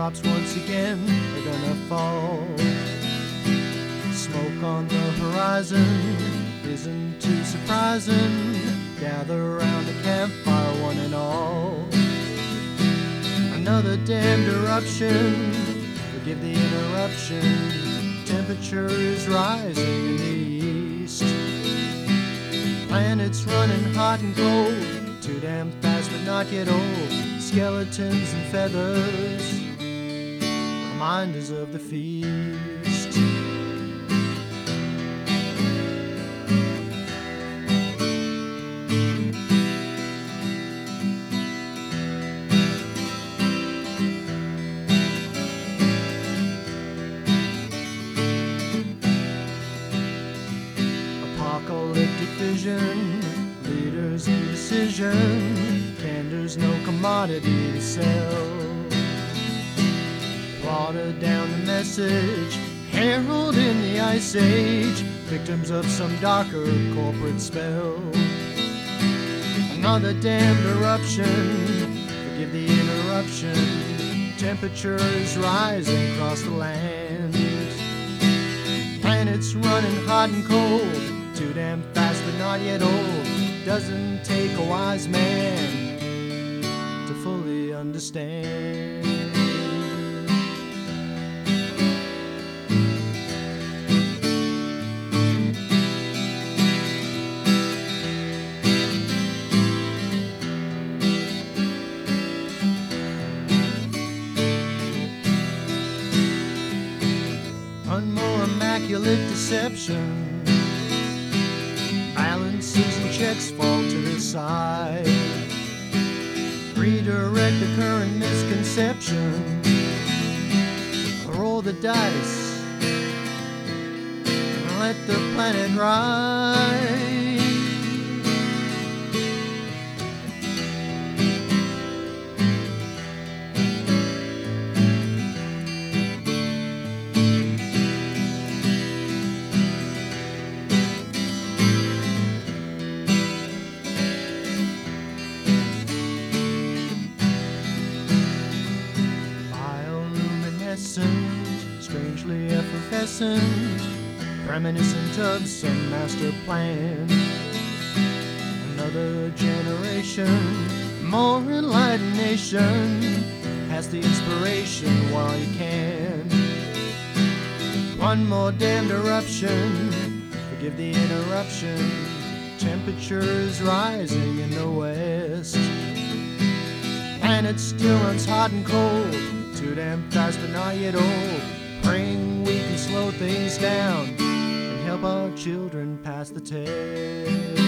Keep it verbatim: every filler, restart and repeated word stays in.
raindrops once again are gonna fall. Smoke on the horizon isn't too surprising. Gather around the campfire, one and all. Another damned eruption, forgive the interruption. Temperature is rising in the east. Planets running hot and cold, too damn fast but not yet old. Skeletons and feathers, reminders of the feast. Apocalyptic vision, leaders indecision, candor's no commodity to sell. Water down the message, herald in the ice age, victims of some darker corporate spell. Another damned eruption, forgive the interruption. Temperature is rising across the land. Planets running hot and cold, too damn fast but not yet old. Doesn't take a wise man to fully understand. One more immaculate deception, balances and checks fall to the side. Redirect the current misconception, roll the dice and let the planet ride. Strangely effervescent, reminiscent of some master plan. Another generation, more enlightened nation, has the inspiration while you can. One more damned eruption, forgive the interruption. Temperature is rising in the west. Planet still runs hot and cold, too damn fast but not yet old. Praying we can slow things down and help our children pass the test.